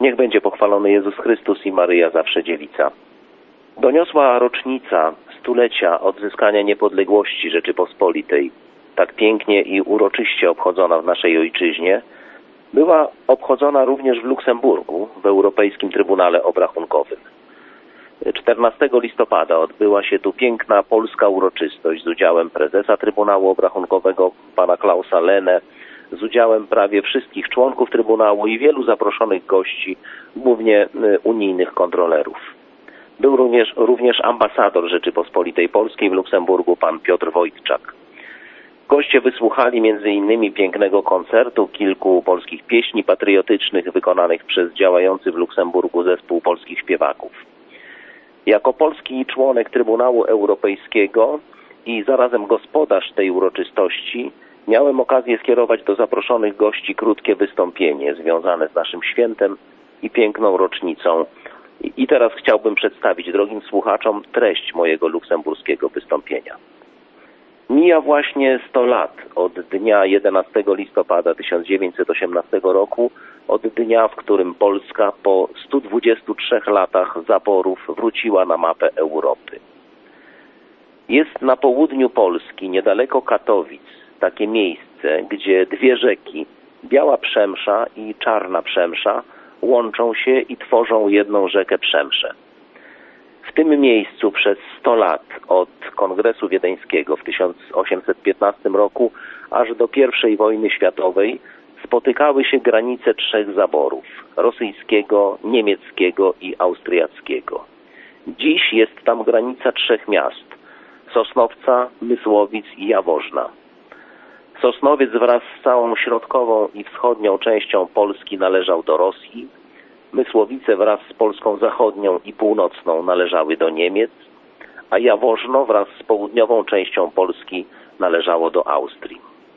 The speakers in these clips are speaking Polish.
Niech będzie pochwalony Jezus Chrystus i Maryja zawsze dziewica. Doniosła rocznica stulecia odzyskania niepodległości Rzeczypospolitej, tak pięknie i uroczyście obchodzona w naszej ojczyźnie, była obchodzona również w Luksemburgu, w Europejskim Trybunale Obrachunkowym. 14 listopada odbyła się tu piękna polska uroczystość z udziałem prezesa Trybunału Obrachunkowego pana Klausa Lehne, z udziałem prawie wszystkich członków Trybunału i wielu zaproszonych gości, głównie unijnych kontrolerów. Był również ambasador Rzeczypospolitej Polskiej w Luksemburgu, pan Piotr Wojtczak. Goście wysłuchali m.in. pięknego koncertu, kilku polskich pieśni patriotycznych wykonanych przez działający w Luksemburgu zespół polskich śpiewaków. Jako polski członek Trybunału Europejskiego i zarazem gospodarz tej uroczystości miałem okazję skierować do zaproszonych gości krótkie wystąpienie związane z naszym świętem i piękną rocznicą. I teraz chciałbym przedstawić drogim słuchaczom treść mojego luksemburskiego wystąpienia. Mija właśnie 100 lat od dnia 11 listopada 1918 roku, od dnia, w którym Polska po 123 latach zaborów wróciła na mapę Europy. Jest na południu Polski, niedaleko Katowic, takie miejsce, gdzie dwie rzeki, Biała Przemsza i Czarna Przemsza, łączą się i tworzą jedną rzekę Przemszę. W tym miejscu przez 100 lat od Kongresu Wiedeńskiego w 1815 roku aż do I wojny światowej spotykały się granice trzech zaborów: rosyjskiego, niemieckiego i austriackiego. Dziś jest tam granica trzech miast: Sosnowca, Mysłowic i Jaworzna. Sosnowiec wraz z całą środkową i wschodnią częścią Polski należał do Rosji, Mysłowice wraz z Polską zachodnią i północną należały do Niemiec, a Jaworzno wraz z południową częścią Polski należało do Austrii.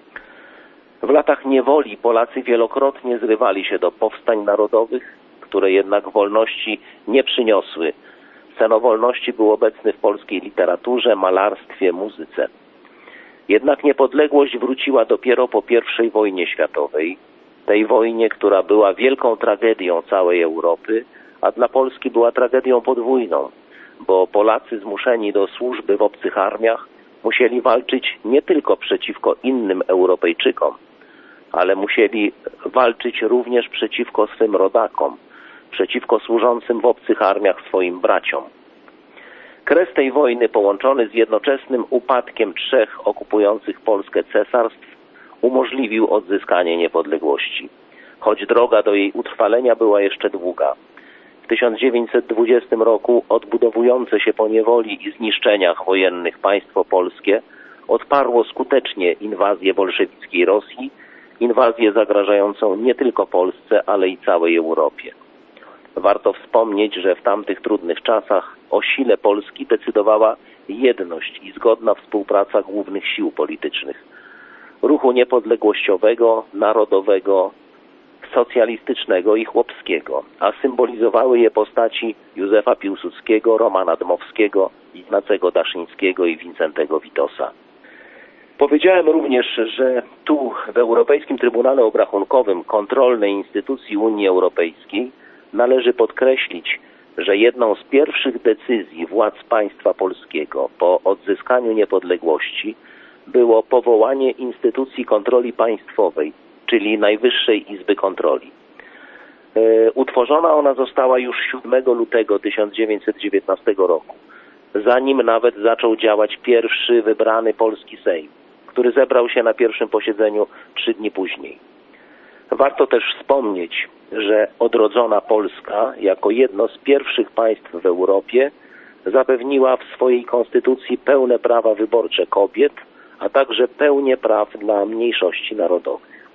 W latach niewoli Polacy wielokrotnie zrywali się do powstań narodowych, które jednak wolności nie przyniosły. Sen o wolności był obecny w polskiej literaturze, malarstwie, muzyce. Jednak niepodległość wróciła dopiero po I wojnie światowej, tej wojnie, która była wielką tragedią całej Europy, a dla Polski była tragedią podwójną, bo Polacy zmuszeni do służby w obcych armiach musieli walczyć nie tylko przeciwko innym Europejczykom, ale musieli walczyć również przeciwko swym rodakom, przeciwko służącym w obcych armiach swoim braciom. Kres tej wojny, połączony z jednoczesnym upadkiem trzech okupujących Polskę cesarstw, umożliwił odzyskanie niepodległości, choć droga do jej utrwalenia była jeszcze długa. W 1920 roku odbudowujące się po niewoli i zniszczeniach wojennych państwo polskie odparło skutecznie inwazję bolszewickiej Rosji, inwazję zagrażającą nie tylko Polsce, ale i całej Europie. Warto wspomnieć, że w tamtych trudnych czasach o sile Polski decydowała jedność i zgodna współpraca głównych sił politycznych: ruchu niepodległościowego, narodowego, socjalistycznego i chłopskiego, a symbolizowały je postaci Józefa Piłsudskiego, Romana Dmowskiego, Ignacego Daszyńskiego i Wincentego Witosa. Powiedziałem również, że tu w Europejskim Trybunale Obrachunkowym, kontrolnej instytucji Unii Europejskiej, należy podkreślić, że jedną z pierwszych decyzji władz państwa polskiego po odzyskaniu niepodległości było powołanie instytucji kontroli państwowej, czyli Najwyższej Izby Kontroli. Utworzona ona została już 7 lutego 1919 roku, zanim nawet zaczął działać pierwszy wybrany polski Sejm, który zebrał się na pierwszym posiedzeniu 3 dni później. Warto też wspomnieć, że odrodzona Polska jako jedno z pierwszych państw w Europie zapewniła w swojej konstytucji pełne prawa wyborcze kobiet, a także pełnię praw dla mniejszości narodowych.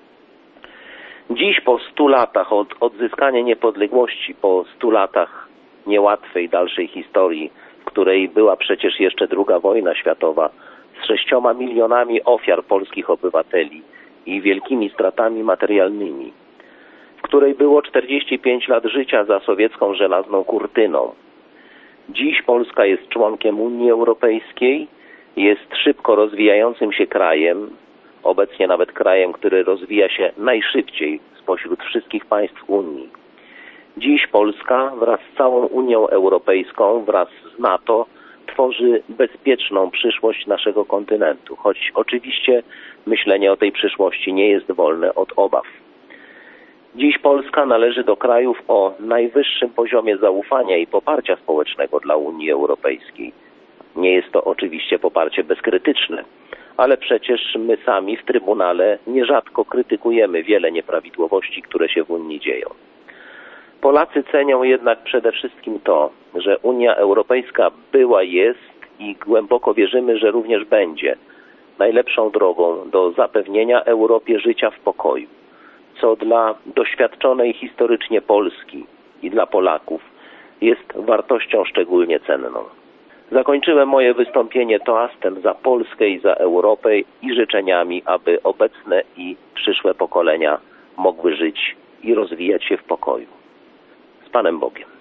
Dziś po 100 latach od odzyskania niepodległości, po 100 latach niełatwej dalszej historii, w której była przecież jeszcze II wojna światowa, z 6 milionami ofiar polskich obywateli i wielkimi stratami materialnymi, w której było 45 lat życia za sowiecką żelazną kurtyną. Dziś Polska jest członkiem Unii Europejskiej, jest szybko rozwijającym się krajem, obecnie nawet krajem, który rozwija się najszybciej spośród wszystkich państw Unii. Dziś Polska wraz z całą Unią Europejską, wraz z NATO tworzy bezpieczną przyszłość naszego kontynentu, choć oczywiście myślenie o tej przyszłości nie jest wolne od obaw. Dziś Polska należy do krajów o najwyższym poziomie zaufania i poparcia społecznego dla Unii Europejskiej. Nie jest to oczywiście poparcie bezkrytyczne, ale przecież my sami w Trybunale nierzadko krytykujemy wiele nieprawidłowości, które się w Unii dzieją. Polacy cenią jednak przede wszystkim to, że Unia Europejska była, jest i głęboko wierzymy, że również będzie najlepszą drogą do zapewnienia Europie życia w pokoju, co dla doświadczonej historycznie Polski i dla Polaków jest wartością szczególnie cenną. Zakończyłem moje wystąpienie toastem za Polskę i za Europę i życzeniami, aby obecne i przyszłe pokolenia mogły żyć i rozwijać się w pokoju. Z Panem Bogiem.